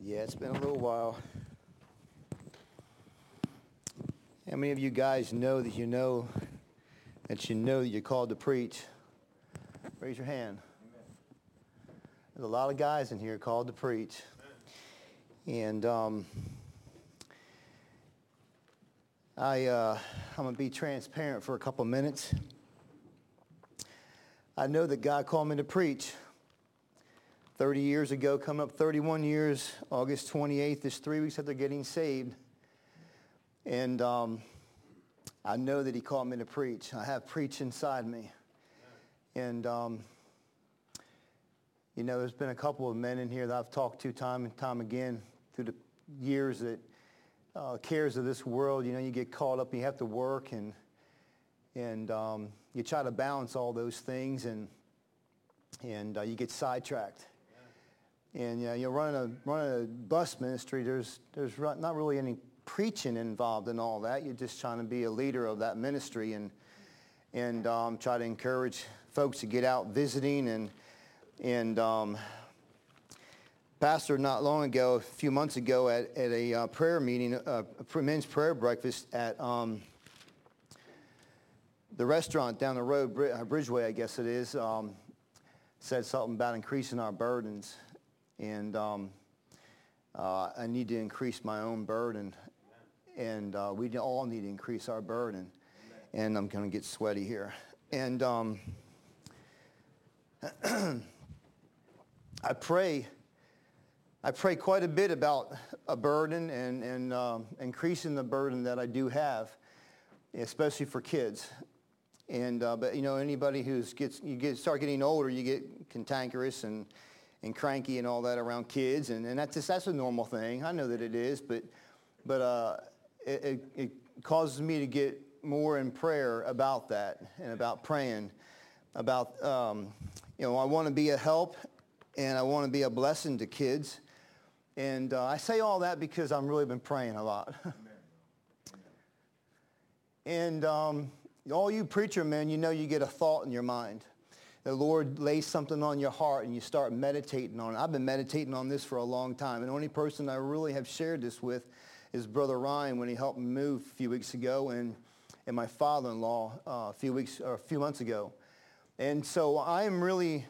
Yeah, it's been a little while. How many of you guys know that you're called to preach? Raise your hand. There's a lot of guys in here called to preach. And I'm going to be transparent for a couple minutes. I know that God called me to preach 30 years ago, coming up 31 years, August 28th, is 3 weeks after getting saved. And I know that he called me to preach. I have preach inside me. And, there's been a couple of men in here that I've talked to time and time again through the years that cares of this world, you get caught up and you have to work and you try to balance all those things and you get sidetracked. And you're running a bus ministry. There's not really any preaching involved in all that. You're just trying to be a leader of that ministry and try to encourage folks to get out visiting and pastor not long ago, a few months ago, at a prayer meeting, a men's prayer breakfast at the restaurant down the road, Bridgeway, I guess it is, said something about increasing our burdens. And I need to increase my own burden. And we all need to increase our burden. And I'm going to get sweaty here. And I pray quite a bit about a burden and increasing the burden that I do have, especially for kids. And but anybody start getting older, you get cantankerous and cranky and all that around kids, and that's a normal thing. I know that it is, but it causes me to get more in prayer about that and about praying about I want to be a help and I want to be a blessing to kids, and I say all that because I've really been praying a lot. And all you preacher men, you get a thought in your mind. The Lord lays something on your heart and you start meditating on it. I've been meditating on this for a long time. And the only person I really have shared this with is Brother Ryan when he helped me move a few weeks ago and my father-in-law a few months ago. And so I am really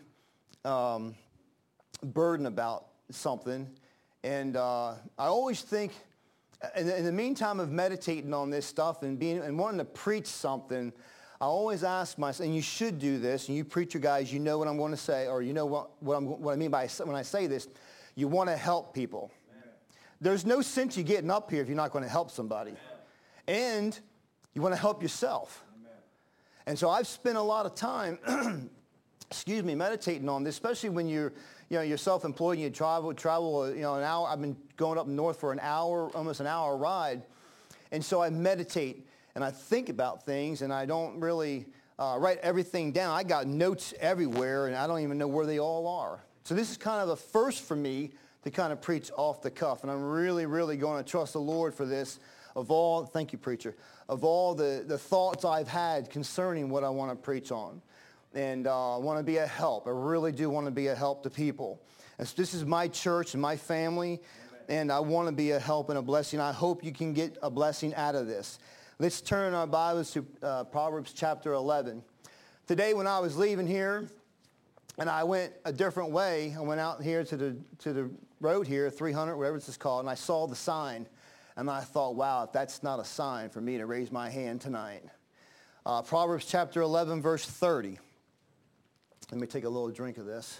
burdened about something. And I always think, in the meantime of meditating on this stuff and wanting to preach something, I always ask myself, and you should do this, and you preacher guys, you know what I'm going to say, or you know what I mean by when I say this, you want to help people. Amen. There's no sense you getting up here if you're not going to help somebody. Amen. And you want to help yourself. Amen. And so I've spent a lot of time, meditating on this, especially when you're self-employed and you travel, an hour. I've been going up north for almost an hour ride. And so I meditate. And I think about things, and I don't really write everything down. I got notes everywhere, and I don't even know where they all are. So this is kind of a first for me to kind of preach off the cuff, and I'm really, really going to trust the Lord for this. Thank you, preacher, of all the thoughts I've had concerning what I want to preach on. And I want to be a help. I really do want to be a help to people. And so this is my church and my family, and I want to be a help and a blessing. I hope you can get a blessing out of this. Let's turn our Bibles to Proverbs chapter 11. Today when I was leaving here, and I went a different way, I went out here to the road here, 300, whatever this is called, and I saw the sign. And I thought, wow, if that's not a sign for me to raise my hand tonight. Proverbs chapter 11, verse 30. Let me take a little drink of this.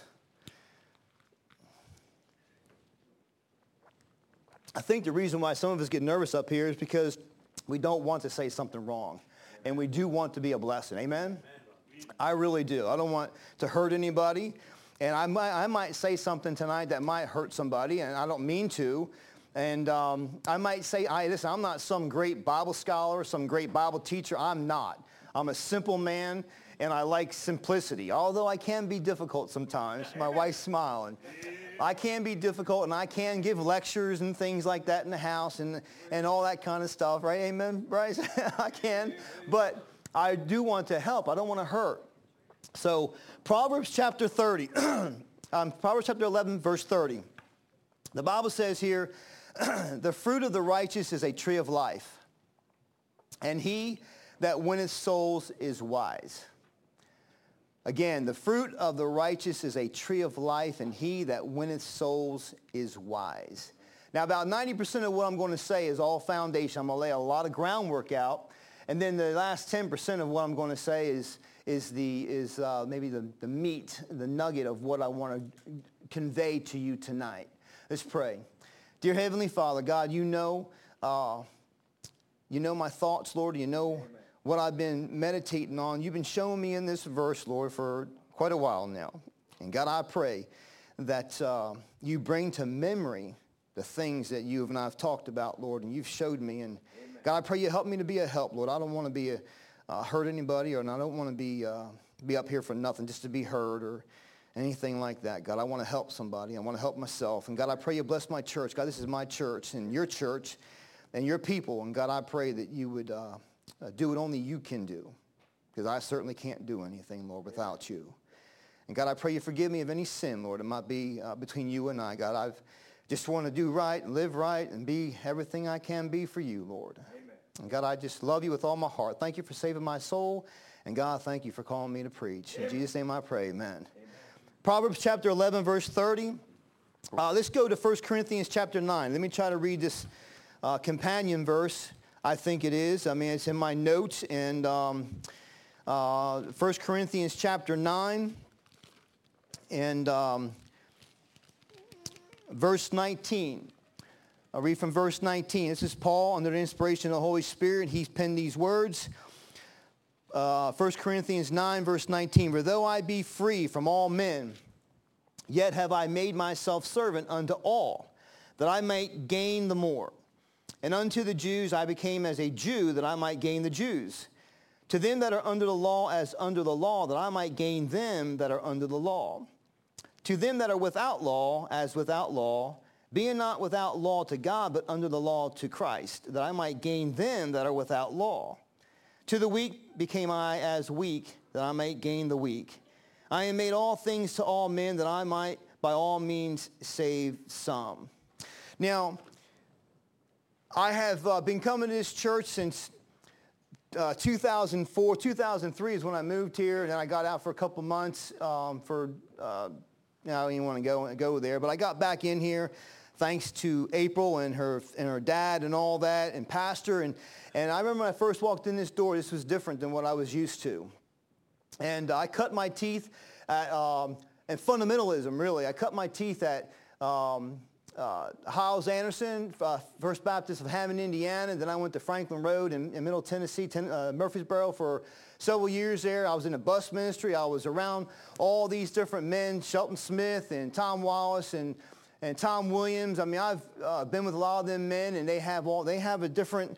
I think the reason why some of us get nervous up here is because we don't want to say something wrong. And we do want to be a blessing. Amen? I really do. I don't want to hurt anybody. And I might say something tonight that might hurt somebody, and I don't mean to. And I might say, listen, I'm not some great Bible scholar, some great Bible teacher. I'm not. I'm a simple man, and I like simplicity. Although I can be difficult sometimes. My wife's smiling. I can be difficult, and I can give lectures and things like that in the house and all that kind of stuff, right? Amen, Bryce? I can. But I do want to help. I don't want to hurt. So Proverbs chapter 30, Proverbs chapter 11, verse 30. The Bible says here, the fruit of the righteous is a tree of life, and he that winneth souls is wise. Again, the fruit of the righteous is a tree of life, and he that winneth souls is wise. Now, about 90% of what I'm going to say is all foundation. I'm going to lay a lot of groundwork out, and then the last 10% of what I'm going to say is maybe the meat, the nugget of what I want to convey to you tonight. Let's pray. Dear Heavenly Father, God, you know my thoughts, Lord. You know Amen. What I've been meditating on. You've been showing me in this verse, Lord, for quite a while now. And God, I pray that you bring to memory the things that you and I have talked about, Lord, and you've showed me. And Amen. God, I pray you help me to be a help, Lord. I don't want to be hurt anybody, and I don't want to be up here for nothing, just to be heard or anything like that. God, I want to help somebody. I want to help myself. And God, I pray you bless my church. God, this is my church and your church and your people. And God, I pray that you would do what only you can do, because I certainly can't do anything, Lord, without you. And God, I pray you forgive me of any sin, Lord. It might be between you and I. God, I just want to do right and live right and be everything I can be for you, Lord. Amen. And God, I just love you with all my heart. Thank you for saving my soul. And God, thank you for calling me to preach. Amen. In Jesus' name I pray, amen. Amen. Proverbs chapter 11, verse 30. Let's go to 1 Corinthians chapter 9. Let me try to read this companion verse. I think it is. I mean, it's in my notes. And 1 Corinthians chapter 9 and verse 19. I'll read from verse 19. This is Paul under the inspiration of the Holy Spirit. He's penned these words. 1 Corinthians 9, verse 19. For though I be free from all men, yet have I made myself servant unto all, that I might gain the more. And unto the Jews I became as a Jew, that I might gain the Jews. To them that are under the law as under the law, that I might gain them that are under the law. To them that are without law as without law, being not without law to God, but under the law to Christ, that I might gain them that are without law. To the weak became I as weak, that I might gain the weak. I am made all things to all men, that I might by all means save some. Now, I have been coming to this church since 2004. 2003 is when I moved here, and then I got out for a couple months I don't even want to go there, but I got back in here thanks to April and her dad and all that, and pastor. And I remember when I first walked in this door, this was different than what I was used to. And I cut my teeth at fundamentalism, really. I cut my teeth at Hiles Anderson, First Baptist of Hammond, Indiana. Then I went to Franklin Road in Middle Tennessee, Murfreesboro, for several years there. I was in a bus ministry. I was around all these different men, Shelton Smith and Tom Wallace and Tom Williams. I mean, I've been with a lot of them men, and they have a different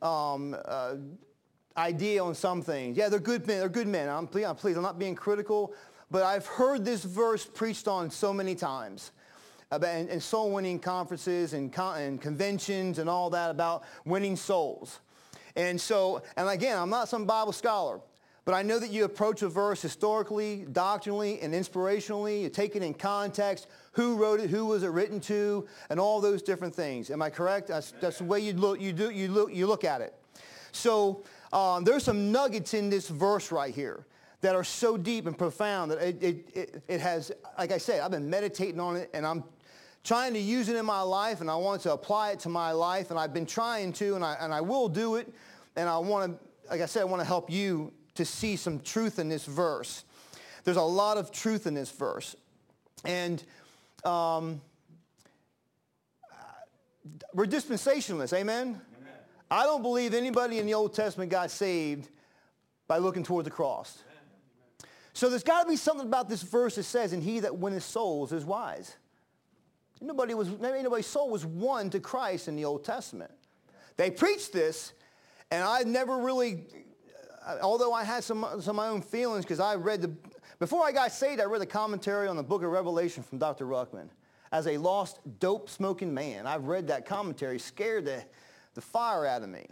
idea on some things. Yeah, they're good men. They're good men. I'm not being critical, but I've heard this verse preached on so many times. And soul winning conferences and conventions and all that about winning souls. And again, I'm not some Bible scholar, but I know that you approach a verse historically, doctrinally, and inspirationally. You take it in context, who wrote it, who was it written to, and all those different things. Am I correct? That's the way you look at it. So there's some nuggets in this verse right here that are so deep and profound that it has, like I said, I've been meditating on it, and I'm trying to use it in my life, and I want to apply it to my life, and I've been trying to, and I will do it, and I want to, like I said, I want to help you to see some truth in this verse. There's a lot of truth in this verse, and we're dispensationalists, amen? I don't believe anybody in the Old Testament got saved by looking toward the cross. So there's got to be something about this verse that says, and he that winneth souls is wise. Nobody's soul was won to Christ in the Old Testament. They preached this, and I never really, although I had some of my own feelings, because before I got saved, I read the commentary on the book of Revelation from Dr. Ruckman. As a lost, dope-smoking man, I've read that commentary, scared the fire out of me.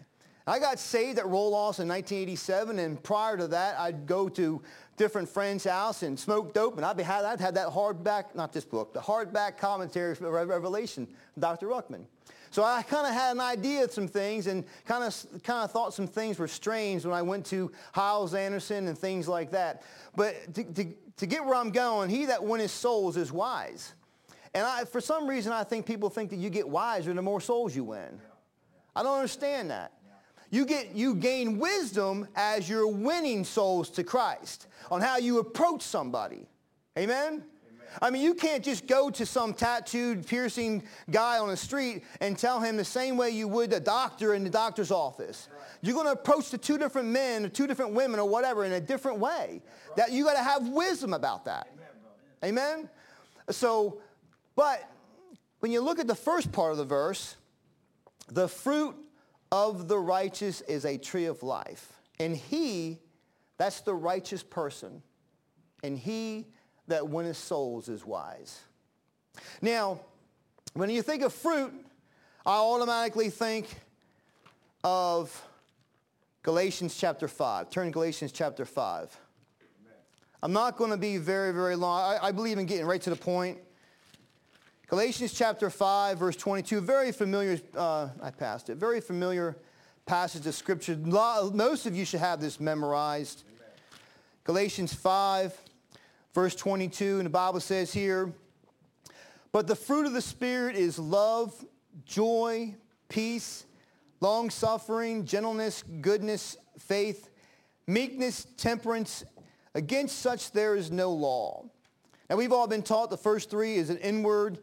I got saved at Roll-Offs in 1987, and prior to that, I'd go to different friends' house and smoke dope, and I'd had that hardback, not this book, the hardback commentary for Revelation, Dr. Ruckman. So I kind of had an idea of some things and kind of thought some things were strange when I went to Hyles Anderson and things like that. But to get where I'm going, he that winneth souls is wise. And for some reason, I think people think that you get wiser the more souls you win. I don't understand that. You gain wisdom as you're winning souls to Christ on how you approach somebody. Amen? I mean, you can't just go to some tattooed, piercing guy on the street and tell him the same way you would a doctor in the doctor's office. Right. You're going to approach the two different men or two different women or whatever in a different way. Right. That you got to have wisdom about that. Amen, Amen? So, but when you look at the first part of the verse, the fruit of the righteous is a tree of life. And he, that's the righteous person. And he that winneth souls is wise. Now, when you think of fruit, I automatically think of Galatians chapter 5. Turn to Galatians chapter 5. Amen. I'm not going to be very, very long. I believe in getting right to the point. Galatians chapter 5, verse 22, very familiar, I passed it, very familiar passage of Scripture. Most of you should have this memorized. Amen. Galatians 5, verse 22, and the Bible says here, but the fruit of the Spirit is love, joy, peace, long-suffering, gentleness, goodness, faith, meekness, temperance. Against such there is no law. Now, we've all been taught the first three is an inward,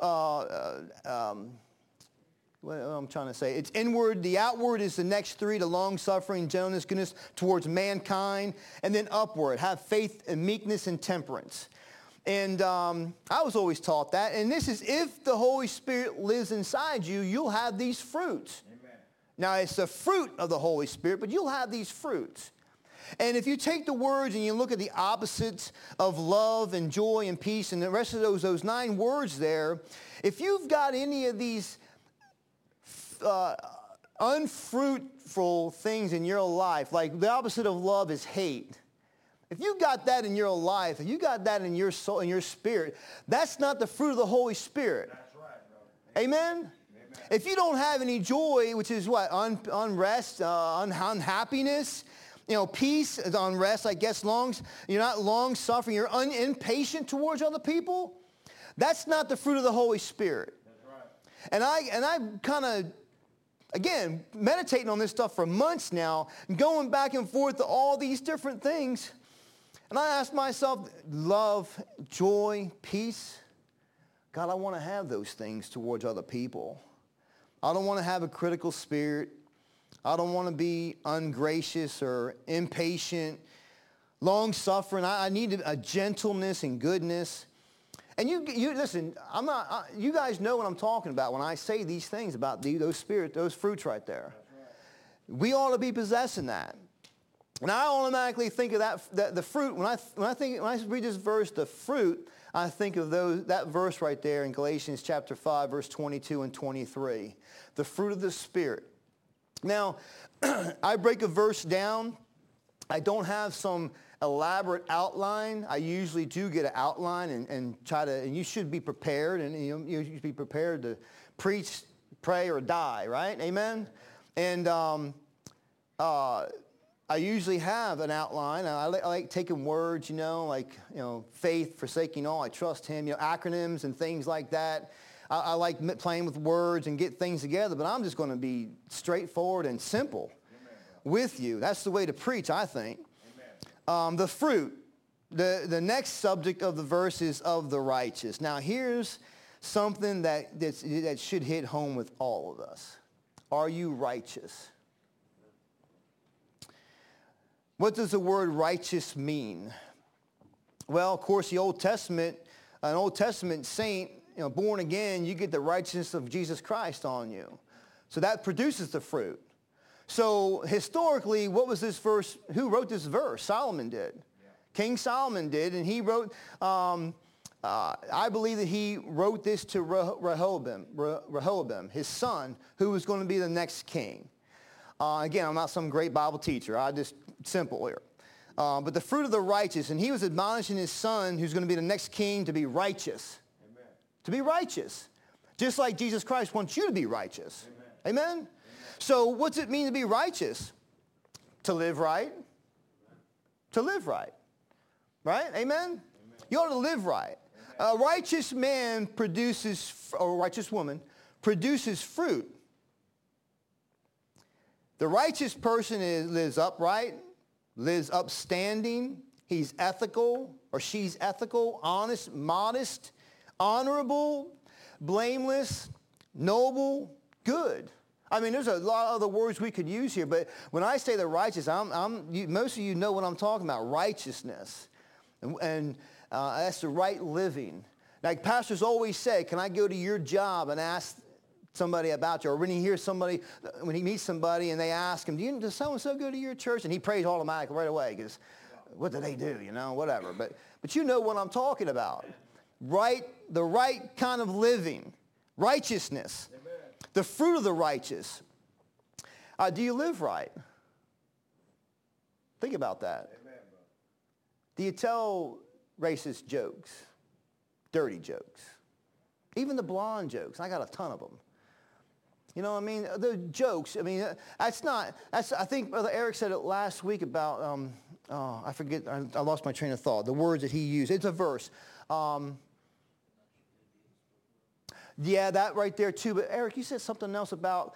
what I'm trying to say. It's inward. The outward is the next three, the long-suffering, gentleness, goodness towards mankind. And then upward, have faith and meekness and temperance. And I was always taught that. And this is if the Holy Spirit lives inside you, you'll have these fruits. Amen. Now, it's the fruit of the Holy Spirit, but you'll have these fruits. And if you take the words and you look at the opposites of love and joy and peace and the rest of those 9 words there, if you've got any of these unfruitful things in your life, like the opposite of love is hate. If you got that in your life, if you got that in your soul, in your spirit, that's not the fruit of the Holy Spirit. That's right, bro. Amen? Amen? If you don't have any joy, which is what? Unrest, unhappiness, peace, unrest, I guess, you're not long-suffering, you're impatient towards other people, that's not the fruit of the Holy Spirit. That's right. And I kind of, again, meditating on this stuff for months now, going back and forth to all these different things. And I asked myself, love, joy, peace. God, I want to have those things towards other people. I don't want to have a critical spirit. I don't want to be ungracious or impatient, long-suffering. I need a gentleness and goodness. And you listen, you guys know what I'm talking about when I say these things about those fruits right there. Right. We ought to be possessing that. And I automatically think of that the fruit. When I read this verse, the fruit, I think of that verse right there in Galatians chapter 5, verse 22 and 23. The fruit of the Spirit. Now, I break a verse down. I don't have some elaborate outline. I usually do get an outline and try to, and you should be prepared, and you should be prepared to preach, pray, or die, right? Amen? And I usually have an outline. I like taking words, faith, forsaking all, I trust him, acronyms and things like that. I like playing with words and get things together, but I'm just going to be straightforward and simple. Amen. With you. That's the way to preach, I think. The fruit. The next subject of the verse is of the righteous. Now, here's something that should hit home with all of us. Are you righteous? What does the word righteous mean? Well, of course, an Old Testament saint, born again, you get the righteousness of Jesus Christ on you. So that produces the fruit. So historically, what was this verse? Who wrote this verse? Solomon did. Yeah. King Solomon did, and he wrote, I believe that he wrote this to Rehoboam, his son, who was going to be the next king. Again, I'm not some great Bible teacher. I just, simple here. But the fruit of the righteous, and he was admonishing his son, who's going to be the next king, to be righteous. Amen. To be righteous. Just like Jesus Christ wants you to be righteous. Amen. Amen? Amen. So what's it mean to be righteous? To live right. Amen. To live right. Right? Amen? Amen? You ought to live right. Amen. A righteous man produces, or a righteous woman, produces fruit. The righteous person lives upright, lives upstanding. He's ethical, or she's ethical, honest, modest, honorable, blameless, noble, good. I mean, there's a lot of other words we could use here, but when I say the righteous, most of you know what I'm talking about, righteousness. And that's the right living. Like pastors always say, can I go to your job and ask somebody about you? Or when he hears somebody, when he meets somebody and they ask him, does so-and-so go to your church? And he prays automatically right away because what do they do, whatever. But you know what I'm talking about. Right, the right kind of living, righteousness, amen. The fruit of the righteous. Do you live right? Think about that. Amen, do you tell racist jokes, dirty jokes, even the blonde jokes? I got a ton of them. You know what I mean? The jokes, I mean, I think Brother Eric said it last week about, I forget, I lost my train of thought, the words that he used. It's a verse. Yeah, that right there too. But Eric, you said something else about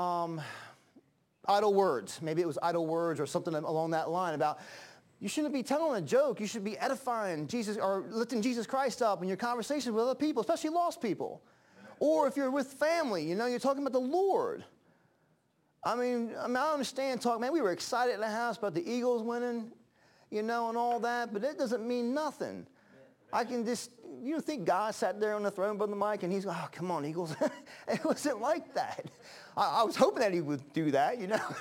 idle words. Maybe it was idle words or something along that line about you shouldn't be telling a joke. You should be edifying Jesus or lifting Jesus Christ up in your conversations with other people, especially lost people. Or if you're with family, you're talking about the Lord. I mean, I understand talking, man, we were excited in the house about the Eagles winning, and all that, but it doesn't mean nothing. I can just, you think God sat there on the throne, Brother Mike, and he's like, oh, come on, Eagles. It wasn't like that. I was hoping that he would do that,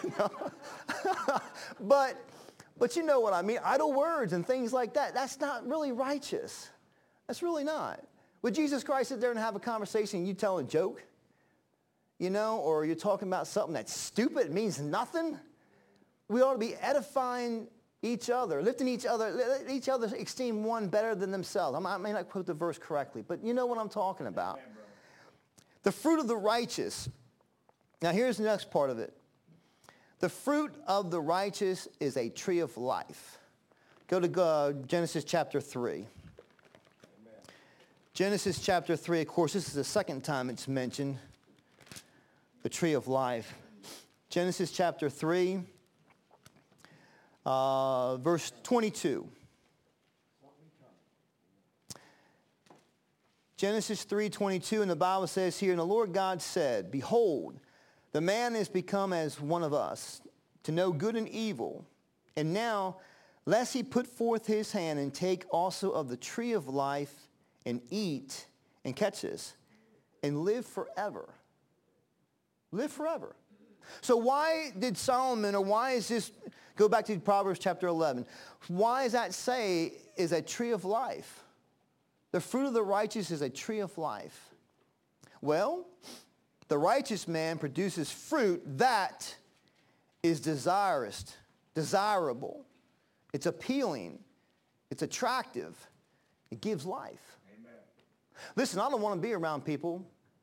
But you know what I mean. Idle words and things like that, that's not really righteous. That's really not. Would Jesus Christ sit there and have a conversation and you tell a joke? Or you're talking about something that's stupid, it means nothing? We ought to be edifying each other, lifting each other, let each other esteem one better than themselves. I may not quote the verse correctly, but you know what I'm talking about. The fruit of the righteous. Now here's the next part of it. The fruit of the righteous is a tree of life. Go to Genesis chapter 3. Genesis chapter 3, of course, this is the second time it's mentioned, the tree of life. Genesis chapter 3. Verse 22. Genesis 3:22, and the Bible says here, and the Lord God said, behold, the man is become as one of us, to know good and evil. And now, lest he put forth his hand and take also of the tree of life and eat, and catch this, and live forever. Live forever. So why did Solomon, or why is this, go back to Proverbs chapter 11, why does that say is a tree of life? The fruit of the righteous is a tree of life. Well, the righteous man produces fruit that is desirable. It's appealing. It's attractive. It gives life. Amen. Listen, I don't want to be around people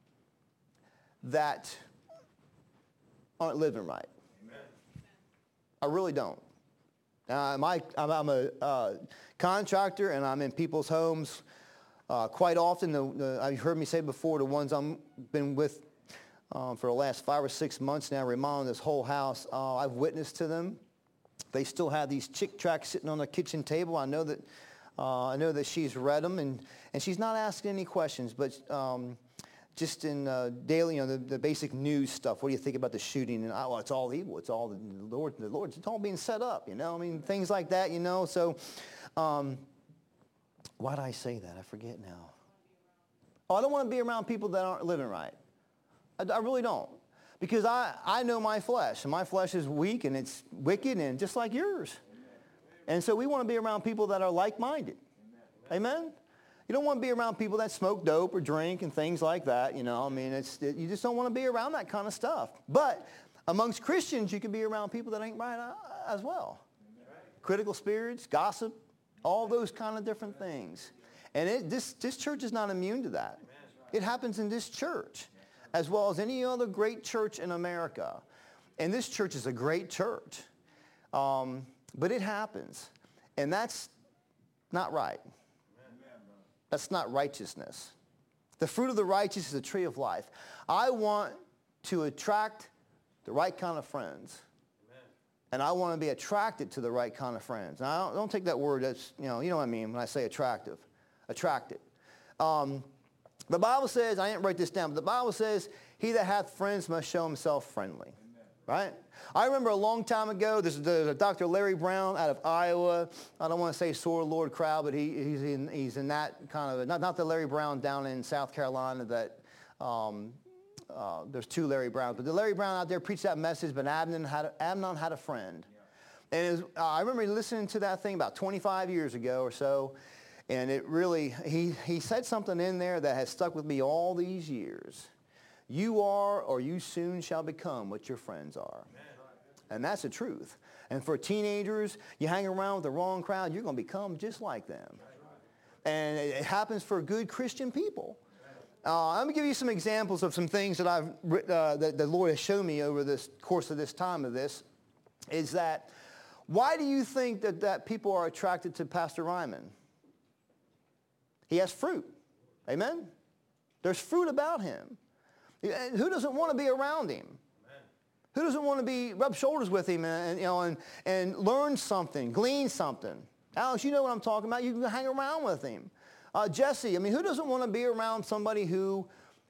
that aren't living right. Amen. I really don't. I'm a contractor, and I'm in people's homes quite often. You've heard me say before, the ones I've been with for the last 5 or 6 months now, remodeling this whole house, I've witnessed to them. They still have these Chick Tracts sitting on the kitchen table. I know that she's read them, and she's not asking any questions, but just in daily, the basic news stuff. What do you think about the shooting? And well, it's all evil. It's all the Lord. It's all being set up. Things like that. So, why did I say that? I forget now. Oh, I don't want to be around people that aren't living right. I really don't, because I know my flesh, and my flesh is weak and it's wicked, and just like yours. And so we want to be around people that are like-minded. Amen. You don't want to be around people that smoke dope or drink and things like that. You just don't want to be around that kind of stuff. But Amongst Christians, you can be around people that ain't right as well. Critical spirits, gossip, all those kind of different things. And this church is not immune to that. It happens in this church as well as any other great church in America. And this church is a great church. But it happens. And that's not right. That's not righteousness. The fruit of the righteous is a tree of life. I want to attract the right kind of friends. And I want to be attracted to the right kind of friends. Now, don't take that word as, you know what I mean when I say attractive. Attracted. The Bible says, I didn't write this down, but the Bible says, he that hath friends must show himself friendly. Right? I remember a long time ago, there's a Dr. Larry Brown out of Iowa. I don't want to say sore Lord crowd, but he's in that kind of, not the Larry Brown down in South Carolina that, there's two Larry Browns. But the Larry Brown out there preached that message, but Amnon had a friend. And I remember listening to that thing about 25 years ago or so, and it really, he said something in there that has stuck with me all these years. You are or you soon shall become what your friends are. And that's the truth. And for teenagers, you hang around with the wrong crowd, you're going to become just like them. And it happens for good Christian people. I'm going to give you some examples of some things that that the Lord has shown me over this course of this time of this, is that why do you think that people are attracted to Pastor Ryman? He has fruit. Amen? There's fruit about him. Who doesn't want to be around him? Amen. Who doesn't want to rub shoulders with him and learn something, glean something? Alex, you know what I'm talking about. You can hang around with him. Jesse, who doesn't want to be around somebody who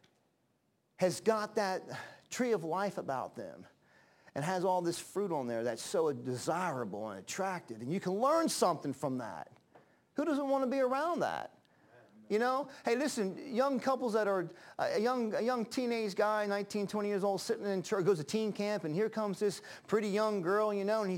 has got that tree of life about them and has all this fruit on there that's so desirable and attractive, and you can learn something from that? Who doesn't want to be around that? You know, hey, listen, young couples that are, a young teenage guy, 19, 20 years old, sitting in church, goes to teen camp, and here comes this pretty young girl, and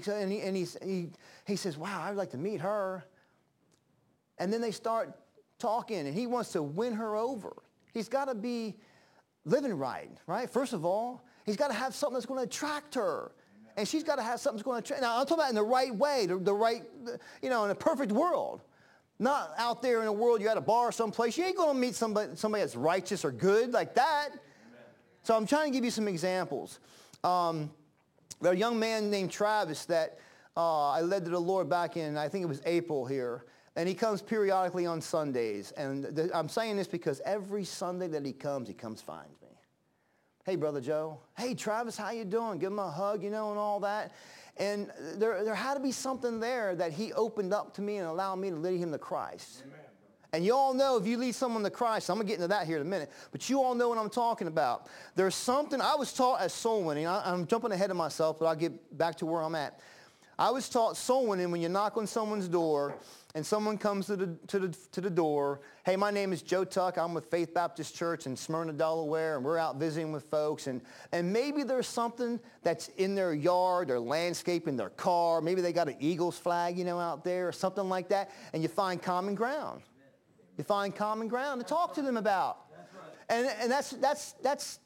he says, wow, I'd like to meet her. And then they start talking, and he wants to win her over. He's got to be living right? First of all, he's got to have something that's going to attract her. And she's got to have something that's going to attract. Now, I'm talking about in the right way, the right, in a perfect world. Not out there in the world, you're at a bar someplace. You ain't going to meet somebody that's righteous or good like that. Amen. So I'm trying to give you some examples. There's a young man named Travis that I led to the Lord back in, I think it was April here. And he comes periodically on Sundays. And I'm saying this because every Sunday that he comes finds me. Hey, Brother Joe. Hey, Travis, how you doing? Give him a hug, and all that. And there had to be something there that he opened up to me and allowed me to lead him to Christ. Amen. And you all know if you lead someone to Christ, I'm going to get into that here in a minute, but you all know what I'm talking about. There's something, I was taught as soul winning. I'm jumping ahead of myself, but I'll get back to where I'm at. I was taught soul winning when you knock on someone's door and someone comes to the door. Hey, my name is Joe Tuck. I'm with Faith Baptist Church in Smyrna, Delaware, and we're out visiting with folks. And maybe there's something that's in their yard, their landscape, in their car. Maybe they got an Eagles flag, out there or something like that. And you find common ground. You find common ground to talk to them about. And that's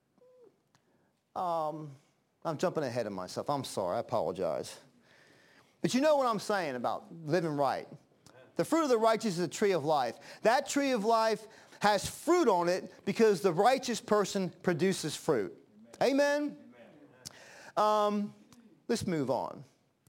I'm jumping ahead of myself. I'm sorry. I apologize. But you know what I'm saying about living right. The fruit of the righteous is a tree of life. That tree of life has fruit on it because the righteous person produces fruit. Amen? Let's move on.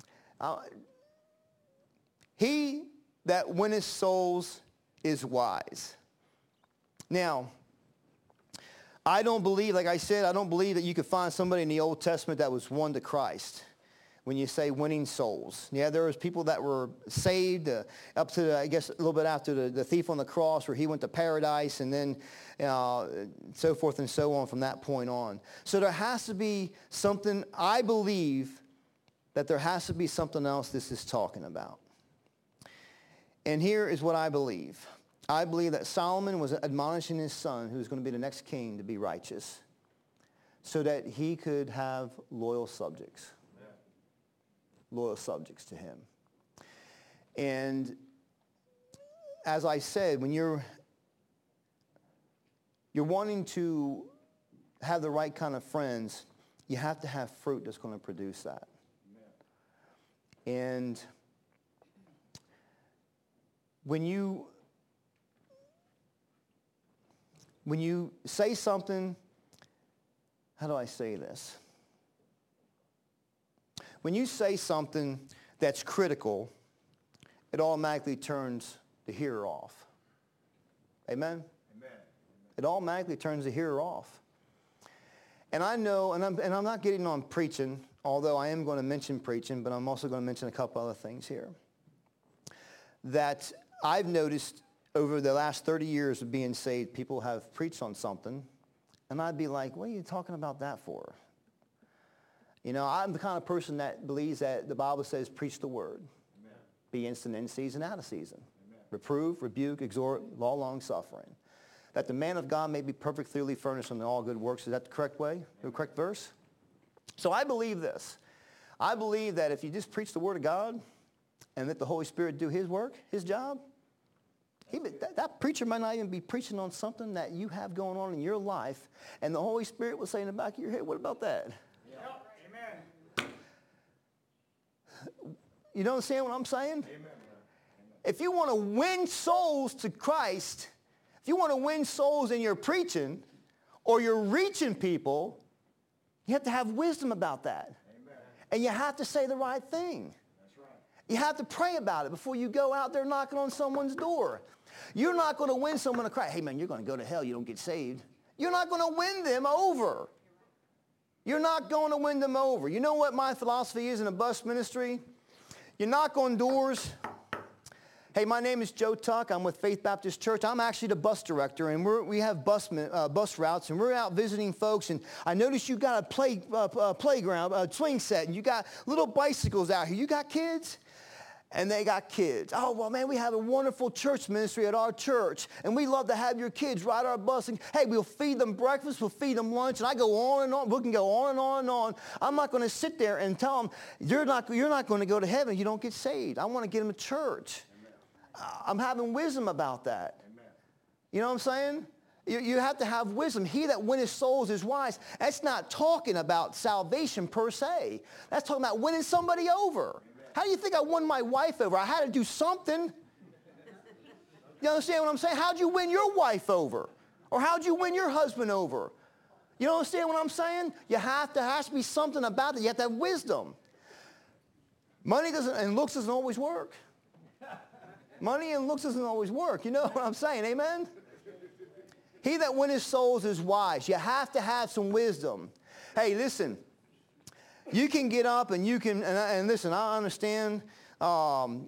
He that winneth souls is wise. Now, I don't believe, like I said, I don't believe that you could find somebody in the Old Testament that was won to Christ. When you say winning souls. Yeah, there was people that were saved up to, I guess, a little bit after the thief on the cross where he went to paradise and then so forth and so on from that point on. So there has to be something, I believe that there has to be something else this is talking about. And here is what I believe. I believe that Solomon was admonishing his son, who was going to be the next king, to be righteous so that he could have loyal subjects. Loyal subjects to him. And as I said, when you're wanting to have the right kind of friends, you have to have fruit that's going to produce that. And when you say something, how do I say this? When you say something that's critical, it automatically turns the hearer off. Amen? Amen. It automatically turns the hearer off. And I know, and I'm not getting on preaching, although I am going to mention preaching, but I'm also going to mention a couple other things here, that I've noticed over the last 30 years of being saved, people have preached on something, and I'd be like, what are you talking about that for? You know, I'm the kind of person that believes that the Bible says, preach the word. Amen. Be instant in season, out of season. Amen. Reprove, rebuke, exhort, long suffering. That the man of God may be perfect, thoroughly furnished in all good works. Is that the correct way? Amen. The correct verse? So I believe this. I believe that if you just preach the word of God and let the Holy Spirit do his work, his job, that preacher might not even be preaching on something that you have going on in your life, and the Holy Spirit will say in the back of your head, what about that? You understand what I'm saying? Amen. If you want to win souls to Christ, if you want to win souls in your preaching or you're reaching people, you have to have wisdom about that. Amen. And you have to say the right thing. That's right. You have to pray about it before you go out there knocking on someone's door. You're not going to win someone to Christ. Hey, man, you're going to go to hell. You don't get saved. You're not going to win them over. You're not going to win them over. You know what my philosophy is in the bus ministry? You knock on doors. Hey, my name is Joe Tuck. I'm with Faith Baptist Church. I'm actually the bus director, and we have bus routes, and we're out visiting folks. And I noticed you got a playground, a swing set, and you got little bicycles out here. You got kids? And they got kids. Oh, well, man, we have a wonderful church ministry at our church, and we love to have your kids ride our bus. And, hey, we'll feed them breakfast, we'll feed them lunch, and I go on and on. We can go on and on and on. I'm not going to sit there and tell them, you're not going to go to heaven. You don't get saved. I want to get them to church. I'm having wisdom about that. Amen. You know what I'm saying? You have to have wisdom. He that winneth souls is wise. That's not talking about salvation per se. That's talking about winning somebody over. How do you think I won my wife over? I had to do something. You understand what I'm saying? How'd you win your wife over? Or how'd you win your husband over? You understand what I'm saying? There has to be something about it. You have to have wisdom. Money and looks doesn't always work. Money and looks doesn't always work. You know what I'm saying? Amen? He that winneth souls is wise. You have to have some wisdom. Hey, listen. You can get up and you can, and listen, I understand, I'm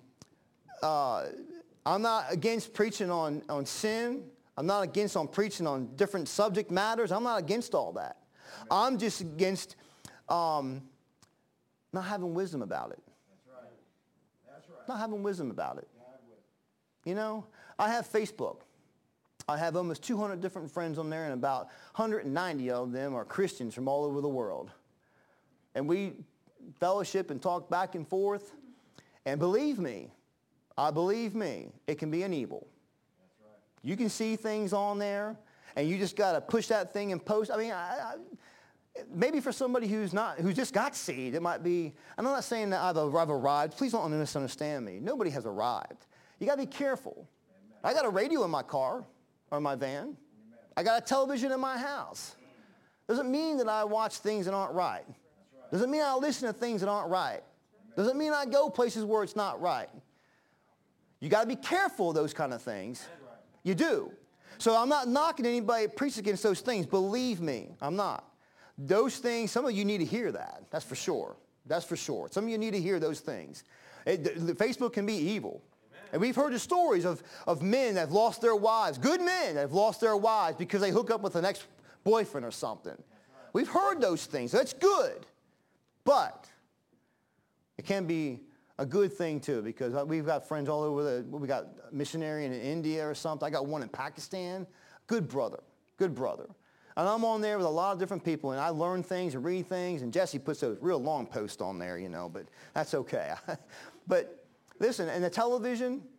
not against preaching on sin. I'm not against on preaching on different subject matters. I'm not against all that. I'm just against not having wisdom about it. That's right. That's right. Not having wisdom about it. You know, I have Facebook. I have almost 200 different friends on there, and about 190 of them are Christians from all over the world. And we fellowship and talk back and forth. And believe me, it can be an evil. That's right. You can see things on there, and you just got to push that thing and post. I mean, maybe for somebody who's just got saved, it might be, and I'm not saying that I've arrived. Please don't misunderstand me. Nobody has arrived. You got to be careful. Amen. I got a radio in my car or my van. Amen. I got a television in my house. Doesn't mean that I watch things that aren't right. Doesn't mean I listen to things that aren't right. Doesn't mean I go places where it's not right. You got to be careful of those kind of things. You do. So I'm not knocking anybody that preaches against those things. Believe me, I'm not. Those things, some of you need to hear that. That's for sure. That's for sure. Some of you need to hear those things. Facebook can be evil. And we've heard the stories of men that have lost their wives, good men that have lost their wives because they hook up with an ex-boyfriend or something. We've heard those things. That's good. But it can be a good thing too, because we've got friends all over we got a missionary in India or something. I got one in Pakistan. Good brother. And I'm on there with a lot of different people, and I learn things and read things, and Jesse puts those real long posts on there, you know, but that's okay. But listen, and the television,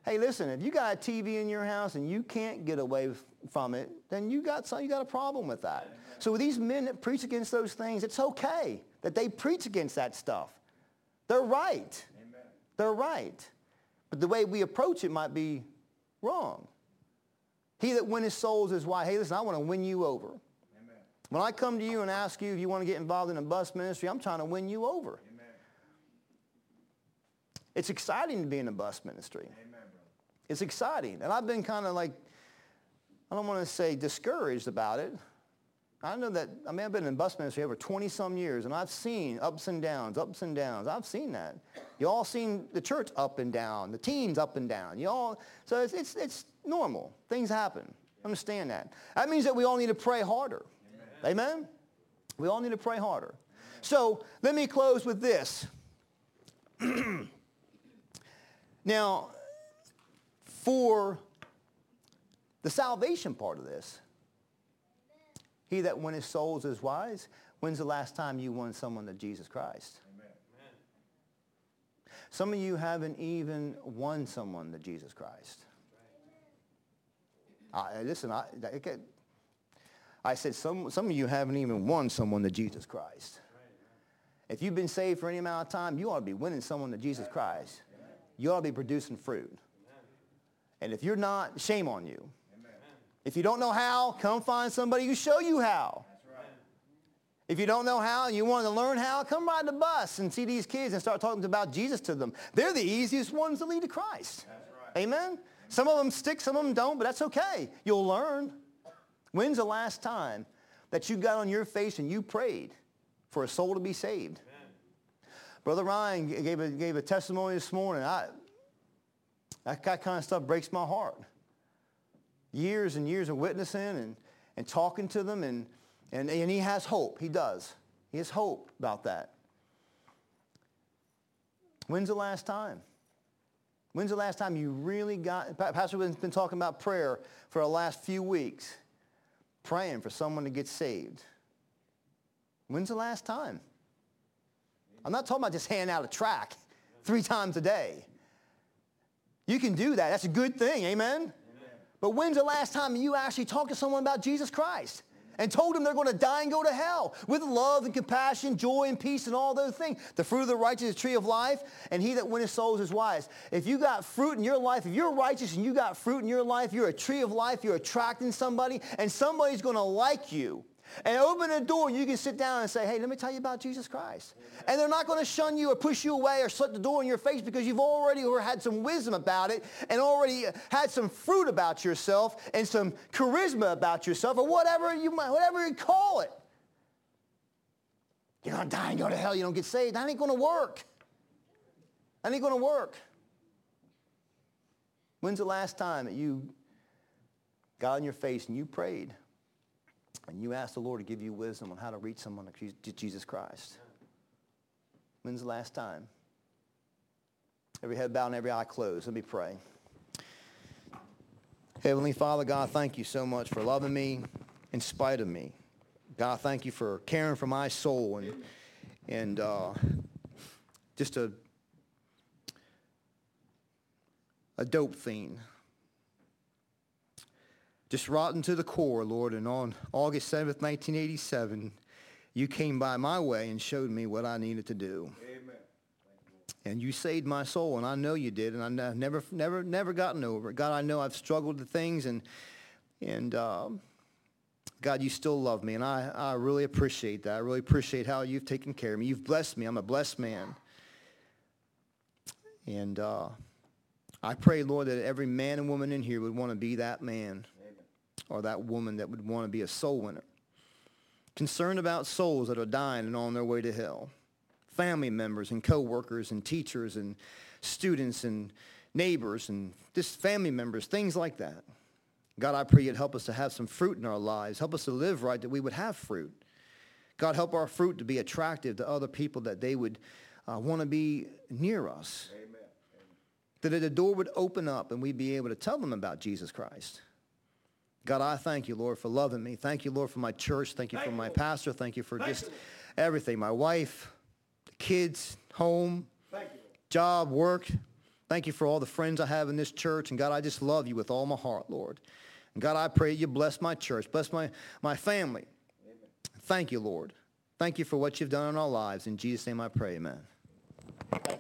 Hey, listen, if you got a TV in your house and you can't get away from it, then you got a problem with that. So with these men that preach against those things, it's okay that they preach against that stuff. They're right. Amen. They're right. But the way we approach it might be wrong. He that winneth souls is wise. Hey, listen, I want to win you over. Amen. When I come to you and ask you if you want to get involved in a bus ministry, I'm trying to win you over. Amen. It's exciting to be in a bus ministry. Amen, brother. It's exciting. And I've been kind of like, I don't want to say discouraged about it. I know that, I've been in bus ministry over 20-some years, and I've seen ups and downs, ups and downs. I've seen that. You all seen the church up and down, the teens up and down. So it's normal. Things happen. Understand that. That means that we all need to pray harder. Amen? Amen? We all need to pray harder. Amen. So let me close with this. Now, for the salvation part of this, he that winneth souls is wise. When's the last time you won someone to Jesus Christ? Amen. Some of you haven't even won someone to Jesus Christ. Listen, I said some of you haven't even won someone to Jesus Christ. If you've been saved for any amount of time, you ought to be winning someone to Jesus Christ. You ought to be producing fruit. And if you're not, shame on you. If you don't know how, come find somebody who show you how. That's right. If you don't know how and you want to learn how, come ride the bus and see these kids and start talking about Jesus to them. They're the easiest ones to lead to Christ. That's right. Amen? Some of them stick, some of them don't, but that's okay. You'll learn. When's the last time that you got on your face and you prayed for a soul to be saved? Amen. Brother Ryan gave a testimony this morning. That kind of stuff breaks my heart. Years and years of witnessing and talking to them, and he has hope. He does. He has hope about that. When's the last time? When's the last time you really got... Pastor has been talking about prayer for the last few weeks, praying for someone to get saved. When's the last time? I'm not talking about just handing out a tract 3 times a day. You can do that. That's a good thing. Amen? But when's the last time you actually talked to someone about Jesus Christ and told them they're going to die and go to hell with love and compassion, joy and peace and all those things? The fruit of the righteous is the tree of life, and he that winneth souls is wise. If you got fruit in your life, if you're righteous and you got fruit in your life, you're a tree of life, you're attracting somebody, and somebody's going to like you. And open a door and you can sit down and say, hey, let me tell you about Jesus Christ. Amen. And they're not going to shun you or push you away or shut the door in your face because you've already had some wisdom about it and already had some fruit about yourself and some charisma about yourself or whatever you call it. You're going to die and go to hell. You don't get saved. That ain't going to work. That ain't going to work. When's the last time that you got on your face and you prayed? And you ask the Lord to give you wisdom on how to reach someone to Jesus Christ. When's the last time? Every head bowed and every eye closed. Let me pray. Heavenly Father, God, thank you so much for loving me in spite of me. God, thank you for caring for my soul and just a dope fiend. Just rotten to the core, Lord, and on August 7th, 1987, you came by my way and showed me what I needed to do. Amen. And you saved my soul, and I know you did, and I've never gotten over it. God, I know I've struggled with things, and God, you still love me, and I really appreciate that. I really appreciate how you've taken care of me. You've blessed me. I'm a blessed man. And I pray, Lord, that every man and woman in here would want to be that man or that woman that would want to be a soul winner. Concerned about souls that are dying and on their way to hell. Family members and co-workers and teachers and students and neighbors and just family members, things like that. God, I pray you'd help us to have some fruit in our lives. Help us to live right, that we would have fruit. God, help our fruit to be attractive to other people, that they would want to be near us. Amen. That the door would open up and we'd be able to tell them about Jesus Christ. God, I thank you, Lord, for loving me. Thank you, Lord, for my church. Thank you for my pastor. Thank you for just everything. My wife, the kids, home, job, work. Thank you for all the friends I have in this church. And God, I just love you with all my heart, Lord. And God, I pray you bless my church, bless my family. Amen. Thank you, Lord. Thank you for what you've done in our lives. In Jesus' name I pray, amen.